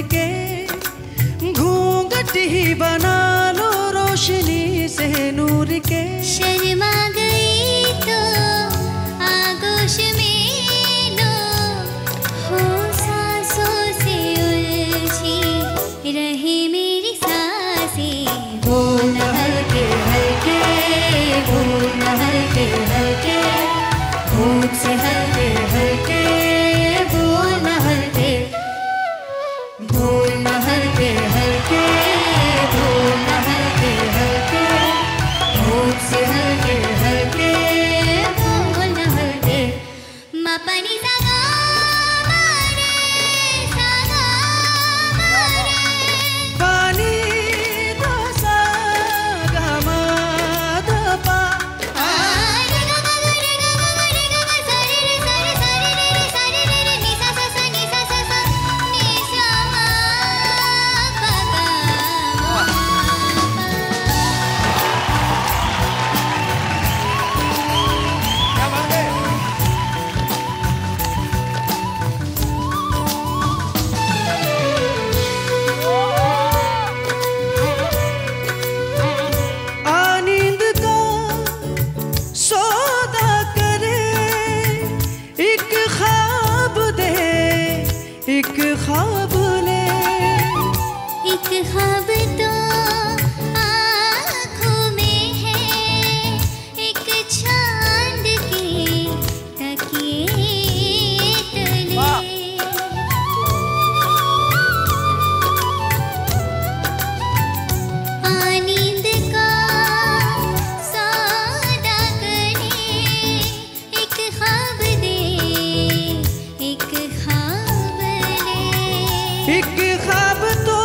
के, घूंघट ही बना लो रोशनी से नूर के। शर्मा गई तो आगोश में लो, हो सांसों से उलझी रहे मेरी सांसें। बोल हल्के हल्के, बोल हल्के हल्के, होठ से हल्के हल्के, बोल हल्के, बोल हल्के हल्के, बोल हल्के हल्के, होठ से हल्के हल्के, बोल हल्के। मा पा नी सा गा मा रे, सा गा मा रे। पानी दा सा गा मा दा पा। रे गा गा रे गा गा रे गा गा सा रे रे सा रे सा रे रे रे सा रे रे रे नी सा सा सा नी सा सा सा नी सा मा पा गा मा पा। क्या बात है? आनींद का सौदा करे, एक ख्वाब दे, एक ख्वाब ले। एक ख्वाब तो आँखों में है, एक चांद के तकिए तले। आनींद का सौदा करे, एक ख्वाब दे, एक ख्वाब ले। एक ख्वाब तो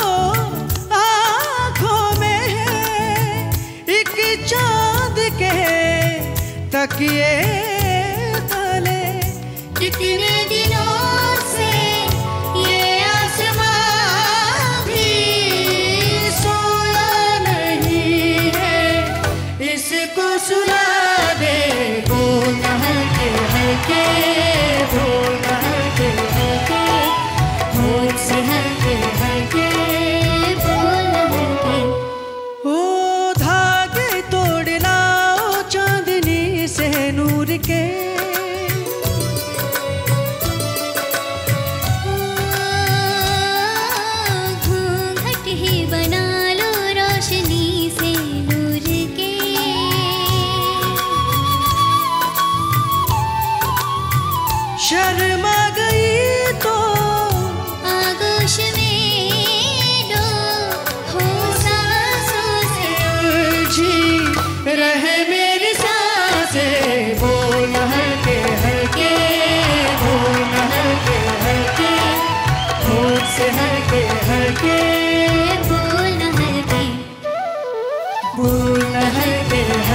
आँखों में है, एक चांद के तकिए तले। कितने दिनों से ये आसमां भी सोया नहीं है, इसको सुला दे। बोल हल्के हल्के, बोल हल्के हल्के, होठ से हल्के हल्के, बोल हल्के। ओ धागे तोड़ लाओ चांदनी से नूर के। घूंघट ही बना लो रोशनी से नूर के। शर्मा गई तो आगोश में लो, हो सांसों से उलझी रहे मेरी सांसें। बोल हल्के हल्के, बोल हल्के हल्के, होठ से हल्के हल्के, बोल हल्के, बोल हल्के हल्के।